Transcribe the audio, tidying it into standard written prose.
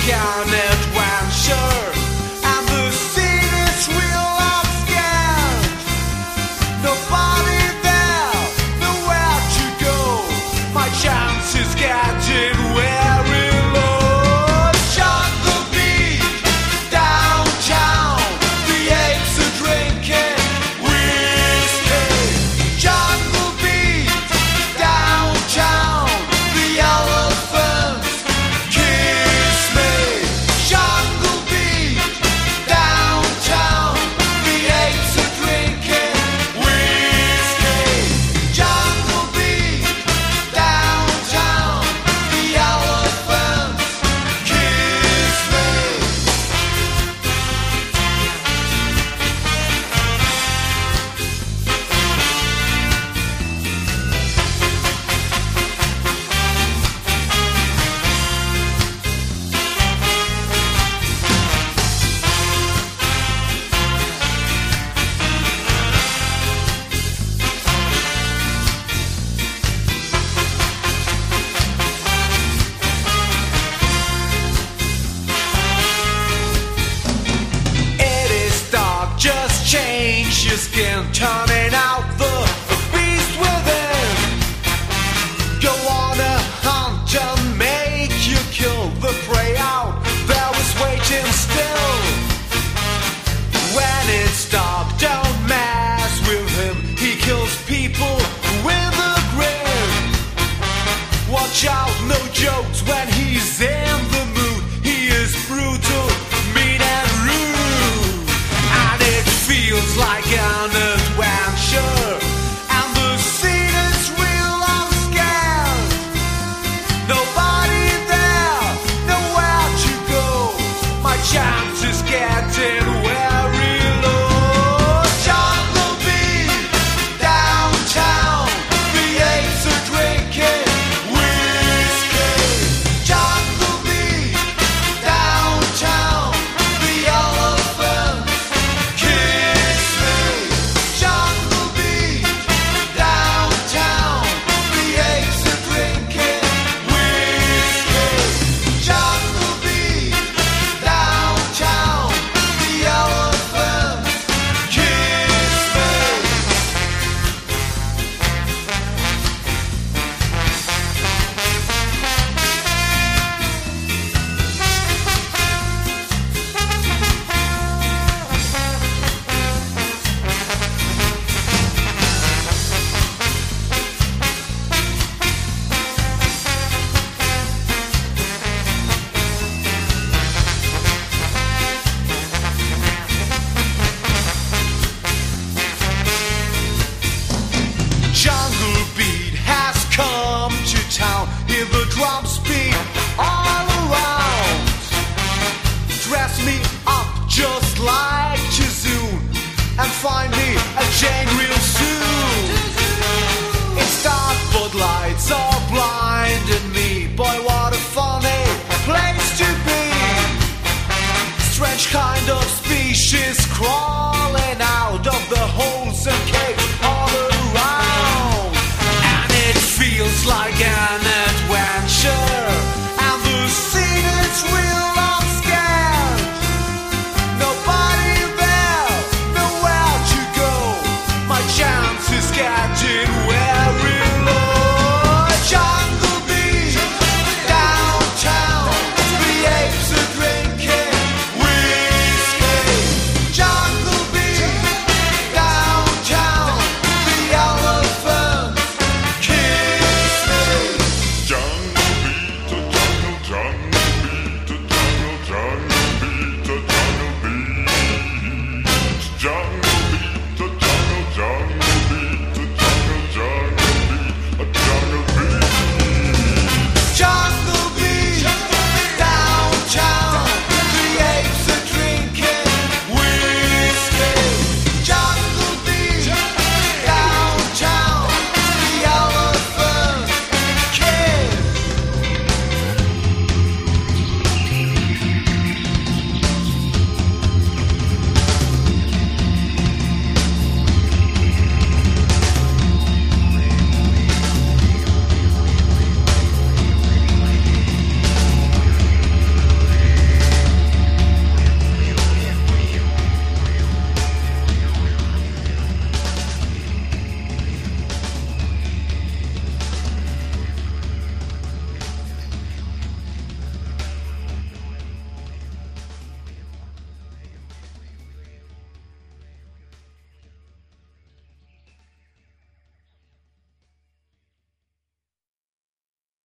like an adventure, and the scene is real upscale. Nobody there, nowhere to go. My chances getting very low. Jungle beat, downtown, the apes are drinking whiskey. Jungle beat, downtown, the elephants kiss me. Jungle beat, downtown, the apes are drinking whiskey. Jungle beat, downtown, the elephants kiss me. It is dark, just change your skin, turning out the beast within. Go on a hunt and make you kill the prey out there was waiting still. When it's dark, don't mess with him. He kills people with a grin. Watch out, no jokes when he's in the mood. He is brutal, mean and rude, and it feels like an adventure, and the scene is real upscale. Nobody there, nowhere to go. My chances getting very low. Jungle beat, downtown, the apes are drinking whiskey. Jungle beat, downtown, the elephants kiss me. Jungle beat, downtown, the apes are drinking whiskey. Jungle beat, downtown, the elephants kiss me. Jungle beat has come to town. Hear the drums beat all around. Dress me up just like Jizoon, and find me a Jane real soon. It's dark but lights are blinding me. Boy, what a funny place to be. Strange kind of species